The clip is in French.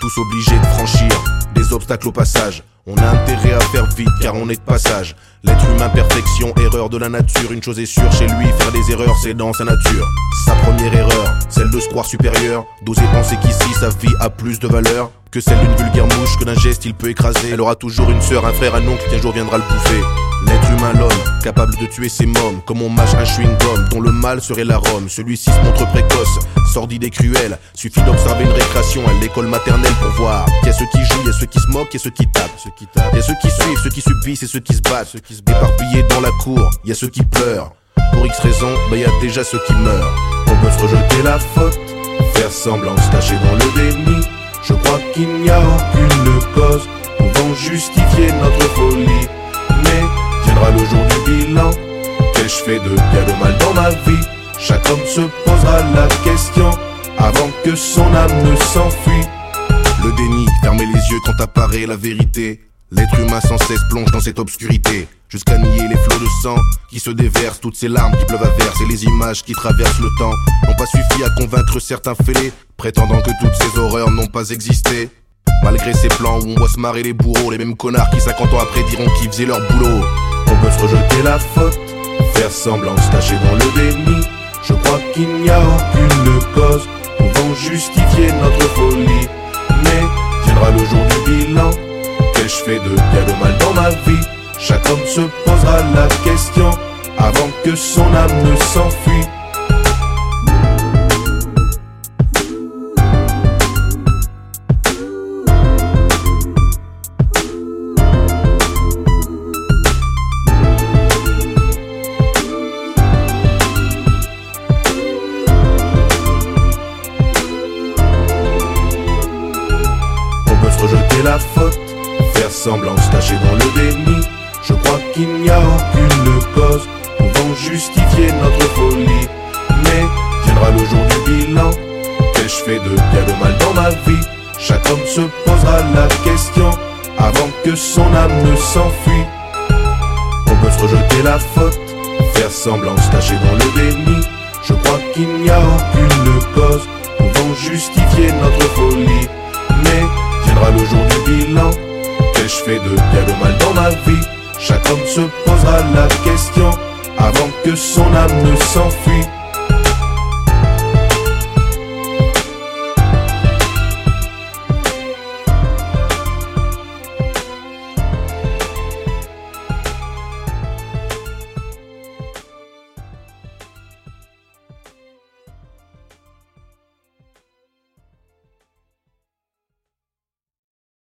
tous obligés de franchir des obstacles au passage. On a intérêt à faire vite car on est de passage. L'être humain, perfection, erreur de la nature. Une chose est sûre chez lui, faire des erreurs c'est dans sa nature. Sa première erreur, celle de se croire supérieur, d'oser penser qu'ici sa vie a plus de valeur que celle d'une vulgaire mouche que d'un geste il peut écraser. Elle aura toujours une sœur, un frère, un oncle qui un jour viendra le bouffer. L'être humain, l'homme, capable de tuer ses mômes comme on mâche un chewing-gum dont le mal serait l'arôme. Celui-ci se montre précoce, sordide et cruel. Suffit d'observer une récréation à l'école maternelle pour voir qu'il y a ceux qui jouent, il y a ceux qui se moquent, il y a ceux qui tapent. Il y a ceux qui suivent, ceux qui subissent et ceux qui se battent. Éparpillés dans la cour, il y a ceux qui pleurent. Pour X raisons, il y a déjà ceux qui meurent. On peut se rejeter la faute, faire semblant se cacher dans le déni. Je crois qu'il n'y a aucune cause pouvant justifier notre folie. Mais viendra le jour du bilan. Qu'ai-je fait de bien de mal dans ma vie? Chaque homme se posera la question avant que son âme ne s'enfuit. Le déni, fermer les yeux quand apparaît la vérité. L'être humain sans cesse plonge dans cette obscurité, jusqu'à nier les flots de sang qui se déversent, toutes ces larmes qui pleuvent à verse et les images qui traversent le temps n'ont pas suffi à convaincre certains fêlés, prétendant que toutes ces horreurs n'ont pas existé. Malgré ces plans où on voit se marrer les bourreaux, les mêmes connards qui 50 ans après diront qu'ils faisaient leur boulot. On peut se rejeter la faute, faire semblant se cacher dans le déni. Je crois qu'il n'y a aucune cause pouvant justifier notre folie. Mais viendra le jour du bilan. Qu'ai-je fait de bien de mal dans ma vie? Chaque homme se posera la question avant que son âme ne s'enfuit. On peut se rejeter la faute, faire semblant se cacher dans le déni. Je crois qu'il n'y a aucune cause pouvant justifier notre folie. Mais viendra le jour du bilan. Qu'ai-je fait de bien de mal dans ma vie? Chaque homme se posera la question avant que son âme ne s'enfuit. On peut se rejeter la faute, faire semblant se cacher dans le déni. Je crois qu'il n'y a aucune cause pouvant justifier notre folie. Mais viendra le jour du bilan. Qu'ai-je fait de bien de mal dans ma vie? Chaque homme se posera la question avant que son âme ne s'enfuit.